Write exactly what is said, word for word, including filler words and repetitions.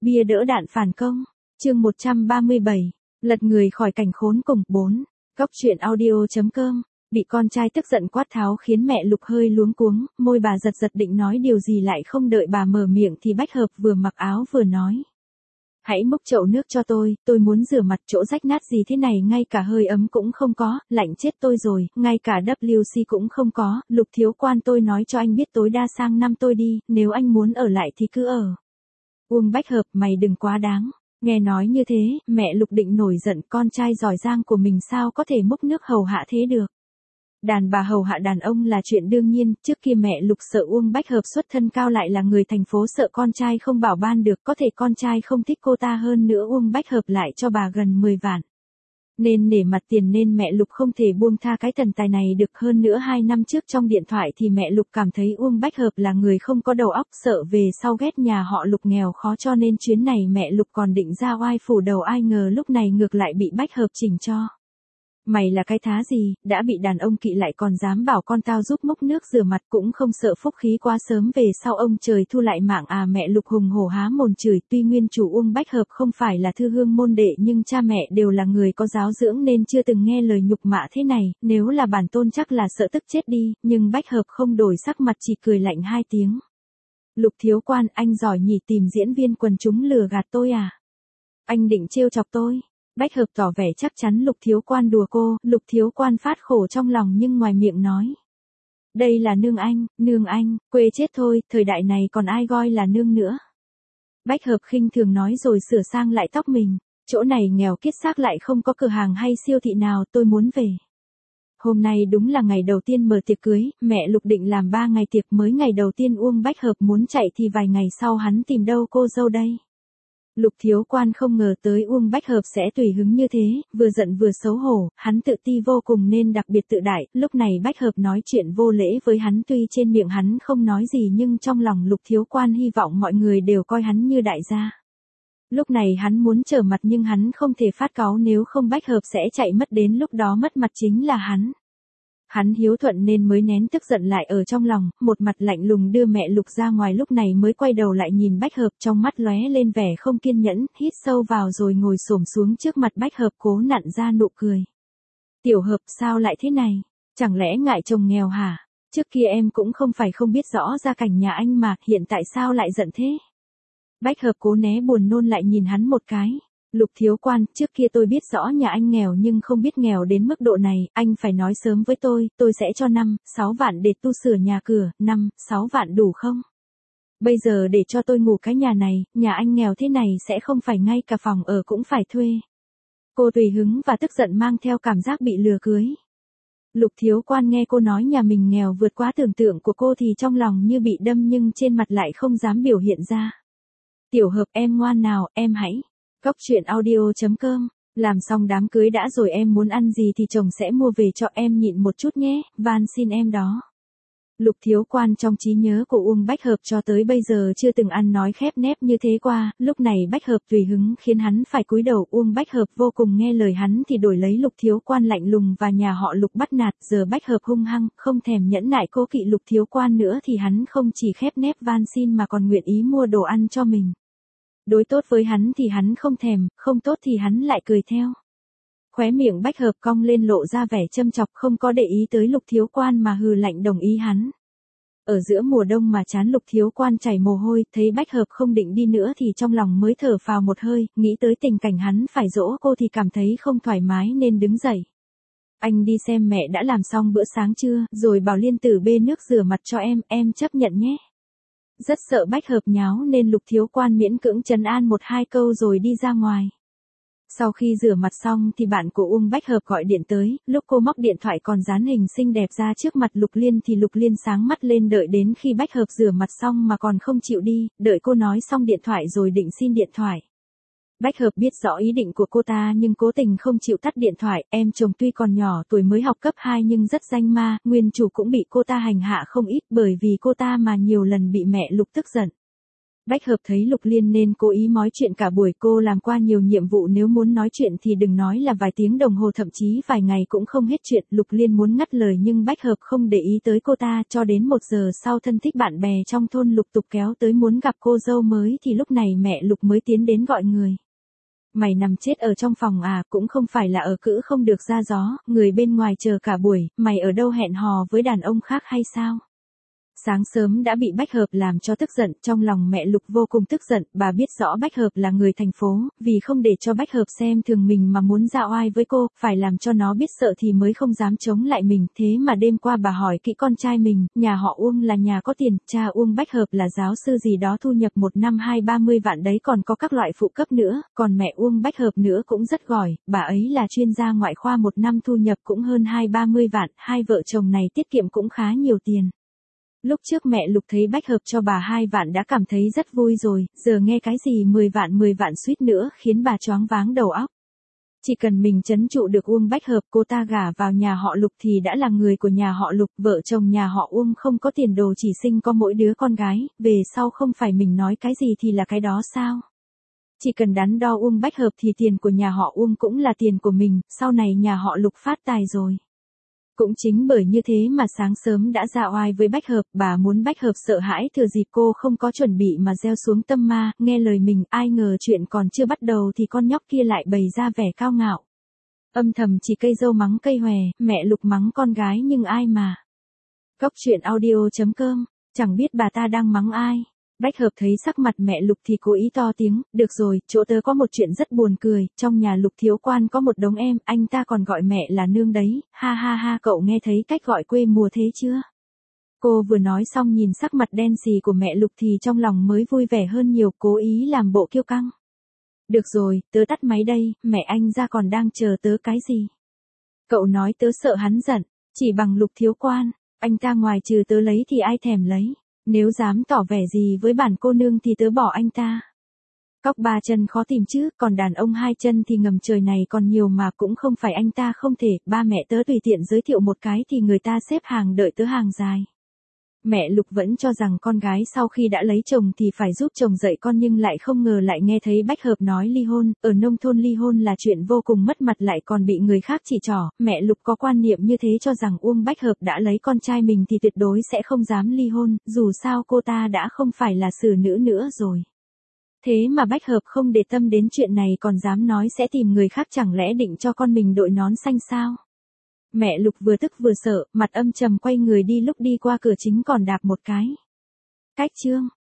Bia đỡ đạn phản công. Chương một trăm ba mươi bảy. Lật người khỏi cảnh khốn cùng. bốn. Góc truyện audio.com. Bị con trai tức giận quát tháo khiến mẹ Lục hơi luống cuống, môi bà giật giật định nói điều gì lại không đợi bà mở miệng thì Bách Hợp vừa mặc áo vừa nói. Hãy múc chậu nước cho tôi, tôi muốn rửa mặt, chỗ rách nát gì thế này ngay cả hơi ấm cũng không có, lạnh chết tôi rồi, ngay cả W C cũng không có. Lục thiếu quan, tôi nói cho anh biết tối đa sang năm tôi đi, nếu anh muốn ở lại thì cứ ở. Uông Bách Hợp, mày đừng quá đáng. Nghe nói như thế, mẹ Lục định nổi giận, con trai giỏi giang của mình sao có thể múc nước hầu hạ thế được. Đàn bà hầu hạ đàn ông là chuyện đương nhiên, trước kia mẹ Lục sợ Uông Bách Hợp xuất thân cao lại là người thành phố, sợ con trai không bảo ban được, có thể con trai không thích cô ta, hơn nữa Uông Bách Hợp lại cho bà gần mười vạn. Nên nể mặt tiền nên mẹ Lục không thể buông tha cái thần tài này được. Hơn nữa hai năm trước trong điện thoại thì mẹ Lục cảm thấy Uông Bách Hợp là người không có đầu óc, sợ về sau ghét nhà họ Lục nghèo khó, cho nên chuyến này mẹ Lục còn định ra oai phủ đầu, ai ngờ lúc này ngược lại bị Bách Hợp chỉnh cho. Mày là cái thá gì, đã bị đàn ông kỵ lại còn dám bảo con tao giúp múc nước rửa mặt, cũng không sợ phúc khí quá sớm về sau ông trời thu lại mạng à. Mẹ Lục hùng hổ há mồm chửi. Tuy nguyên chủ Uông Bách Hợp không phải là thư hương môn đệ nhưng cha mẹ đều là người có giáo dưỡng nên chưa từng nghe lời nhục mạ thế này, nếu là bản tôn chắc là sợ tức chết đi, nhưng Bách Hợp không đổi sắc mặt, chỉ cười lạnh hai tiếng. Lục thiếu quan, anh giỏi nhỉ, tìm diễn viên quần chúng lừa gạt tôi à? Anh định trêu chọc tôi? Bách Hợp tỏ vẻ chắc chắn Lục thiếu quan đùa cô. Lục thiếu quan phát khổ trong lòng nhưng ngoài miệng nói. Đây là nương anh, nương anh, quê chết thôi, thời đại này còn ai gọi là nương nữa. Bách Hợp khinh thường nói rồi sửa sang lại tóc mình. Chỗ này nghèo kiết xác lại không có cửa hàng hay siêu thị nào, tôi muốn về. Hôm nay đúng là ngày đầu tiên mở tiệc cưới, mẹ Lục định làm ba ngày tiệc, mới ngày đầu tiên Uông Bách Hợp muốn chạy thì vài ngày sau hắn tìm đâu cô dâu đây. Lục thiếu quan không ngờ tới Uông Bách Hợp sẽ tùy hứng như thế, vừa giận vừa xấu hổ, hắn tự ti vô cùng nên đặc biệt tự đại. Lúc này Bách Hợp nói chuyện vô lễ với hắn, tuy trên miệng hắn không nói gì nhưng trong lòng Lục thiếu quan hy vọng mọi người đều coi hắn như đại gia. Lúc này hắn muốn trở mặt nhưng hắn không thể phát cáu, nếu không Bách Hợp sẽ chạy mất, đến lúc đó mất mặt chính là hắn. Hắn hiếu thuận nên mới nén tức giận lại ở trong lòng, một mặt lạnh lùng đưa mẹ Lục ra ngoài, lúc này mới quay đầu lại nhìn Bách Hợp, trong mắt lóe lên vẻ không kiên nhẫn, hít sâu vào rồi ngồi xổm xuống trước mặt Bách Hợp cố nặn ra nụ cười. Tiểu Hợp, sao lại thế này? Chẳng lẽ ngại chồng nghèo hả? Trước kia em cũng không phải không biết rõ gia cảnh nhà anh mà, hiện tại sao lại giận thế? Bách Hợp cố né buồn nôn lại nhìn hắn một cái. Lục thiếu quan, trước kia tôi biết rõ nhà anh nghèo nhưng không biết nghèo đến mức độ này, anh phải nói sớm với tôi, tôi sẽ cho năm, sáu vạn để tu sửa nhà cửa, năm, sáu vạn đủ không? Bây giờ để cho tôi ngủ cái nhà này, nhà anh nghèo thế này sẽ không phải ngay cả phòng ở cũng phải thuê. Cô tùy hứng và tức giận mang theo cảm giác bị lừa cưới. Lục thiếu quan nghe cô nói nhà mình nghèo vượt quá tưởng tượng của cô thì trong lòng như bị đâm nhưng trên mặt lại không dám biểu hiện ra. Tiểu Hợp, em ngoan nào, em hãy. Góc truyện audio.com. Làm xong đám cưới đã rồi, em muốn ăn gì thì chồng sẽ mua về cho em, nhịn một chút nhé, van xin em đó. Lục thiếu quan trong trí nhớ của Uông Bách Hợp cho tới bây giờ chưa từng ăn nói khép nép như thế qua, lúc này Bách Hợp tùy hứng khiến hắn phải cúi đầu. Uông Bách Hợp vô cùng nghe lời hắn thì đổi lấy Lục thiếu quan lạnh lùng và nhà họ Lục bắt nạt, giờ Bách Hợp hung hăng, không thèm nhẫn nại cố kỵ Lục thiếu quan nữa thì hắn không chỉ khép nép van xin mà còn nguyện ý mua đồ ăn cho mình. Đối tốt với hắn thì hắn không thèm, không tốt thì hắn lại cười theo. Khóe miệng Bách Hợp cong lên lộ ra vẻ châm chọc, không có để ý tới Lục thiếu quan mà hừ lạnh đồng ý hắn. Ở giữa mùa đông mà trán Lục thiếu quan chảy mồ hôi, thấy Bách Hợp không định đi nữa thì trong lòng mới thở phào một hơi, nghĩ tới tình cảnh hắn phải dỗ cô thì cảm thấy không thoải mái nên đứng dậy. Anh đi xem mẹ đã làm xong bữa sáng chưa, rồi bảo Liên Tử bê nước rửa mặt cho em, em chấp nhận nhé. Rất sợ Bách Hợp nháo nên Lục thiếu quan miễn cưỡng trấn an một hai câu rồi đi ra ngoài. Sau khi rửa mặt xong thì bạn của Uông Bách Hợp gọi điện tới, lúc cô móc điện thoại còn dán hình xinh đẹp ra trước mặt Lục Liên thì Lục Liên sáng mắt lên, đợi đến khi Bách Hợp rửa mặt xong mà còn không chịu đi, đợi cô nói xong điện thoại rồi định xin điện thoại. Bách Hợp biết rõ ý định của cô ta nhưng cố tình không chịu tắt điện thoại. Em chồng tuy còn nhỏ tuổi mới học cấp hai nhưng rất danh ma, nguyên chủ cũng bị cô ta hành hạ không ít bởi vì cô ta mà nhiều lần bị mẹ Lục tức giận. Bách Hợp thấy Lục Liên nên cố ý mói chuyện cả buổi, cô làm qua nhiều nhiệm vụ, nếu muốn nói chuyện thì đừng nói là vài tiếng đồng hồ, thậm chí vài ngày cũng không hết chuyện. Lục Liên muốn ngắt lời nhưng Bách Hợp không để ý tới cô ta, cho đến một giờ sau thân thích bạn bè trong thôn lục tục kéo tới muốn gặp cô dâu mới thì lúc này mẹ Lục mới tiến đến gọi người. Mày nằm chết ở trong phòng à, cũng không phải là ở cữ không được ra gió, người bên ngoài chờ cả buổi, mày ở đâu hẹn hò với đàn ông khác hay sao? Sáng sớm đã bị Bách Hợp làm cho tức giận, trong lòng mẹ Lục vô cùng tức giận, bà biết rõ Bách Hợp là người thành phố, vì không để cho Bách Hợp xem thường mình mà muốn ra oai với cô, phải làm cho nó biết sợ thì mới không dám chống lại mình. Thế mà đêm qua bà hỏi kỹ con trai mình, nhà họ Uông là nhà có tiền, cha Uông Bách Hợp là giáo sư gì đó, thu nhập một năm hai ba mươi vạn đấy, còn có các loại phụ cấp nữa, còn mẹ Uông Bách Hợp nữa cũng rất giỏi, bà ấy là chuyên gia ngoại khoa, một năm thu nhập cũng hơn hai ba mươi vạn, hai vợ chồng này tiết kiệm cũng khá nhiều tiền. Lúc trước mẹ Lục thấy Bách Hợp cho bà hai vạn đã cảm thấy rất vui rồi, giờ nghe cái gì mười vạn mười vạn suýt nữa khiến bà choáng váng đầu óc. Chỉ cần mình trấn trụ được Uông Bách Hợp, cô ta gả vào nhà họ Lục thì đã là người của nhà họ Lục, vợ chồng nhà họ Uông không có tiền đồ, chỉ sinh có mỗi đứa con gái, về sau không phải mình nói cái gì thì là cái đó sao? Chỉ cần đắn đo Uông Bách Hợp thì tiền của nhà họ Uông cũng là tiền của mình, sau này nhà họ Lục phát tài rồi. Cũng chính bởi như thế mà sáng sớm đã ra oai với Bách Hợp, bà muốn Bách Hợp sợ hãi, thừa dịp cô không có chuẩn bị mà gieo xuống tâm ma, nghe lời mình, ai ngờ chuyện còn chưa bắt đầu thì con nhóc kia lại bày ra vẻ cao ngạo. Âm thầm chỉ cây dâu mắng cây hòe, mẹ Lục mắng con gái nhưng ai mà. Góc truyện audio chấm com, chẳng biết bà ta đang mắng ai. Bách Hợp thấy sắc mặt mẹ Lục thì cố ý to tiếng, được rồi, chỗ tớ có một chuyện rất buồn cười, trong nhà Lục thiếu quan có một đống em, anh ta còn gọi mẹ là nương đấy, ha ha ha, cậu nghe thấy cách gọi quê mùa thế chưa? Cô vừa nói xong nhìn sắc mặt đen xì của mẹ Lục thì trong lòng mới vui vẻ hơn nhiều, cố ý làm bộ kiêu căng. Được rồi, tớ tắt máy đây, mẹ anh ra còn đang chờ tớ cái gì? Cậu nói tớ sợ hắn giận, chỉ bằng Lục thiếu quan, anh ta ngoài trừ tớ lấy thì ai thèm lấy. Nếu dám tỏ vẻ gì với bản cô nương thì tớ bỏ anh ta. Cóc ba chân khó tìm chứ, còn đàn ông hai chân thì ngầm trời này còn nhiều mà, cũng không phải anh ta không thể, ba mẹ tớ tùy tiện giới thiệu một cái thì người ta xếp hàng đợi tớ hàng dài. Mẹ Lục vẫn cho rằng con gái sau khi đã lấy chồng thì phải giúp chồng dạy con, nhưng lại không ngờ lại nghe thấy Bách Hợp nói ly hôn, ở nông thôn ly hôn là chuyện vô cùng mất mặt, lại còn bị người khác chỉ trỏ. Mẹ Lục có quan niệm như thế, cho rằng Uông Bách Hợp đã lấy con trai mình thì tuyệt đối sẽ không dám ly hôn, dù sao cô ta đã không phải là xử nữ nữa rồi. Thế mà Bách Hợp không để tâm đến chuyện này, còn dám nói sẽ tìm người khác, chẳng lẽ định cho con mình đội nón xanh sao? Mẹ Lục vừa tức vừa sợ, mặt âm trầm quay người đi, lúc đi qua cửa chính còn đạp một cái. Cách chương.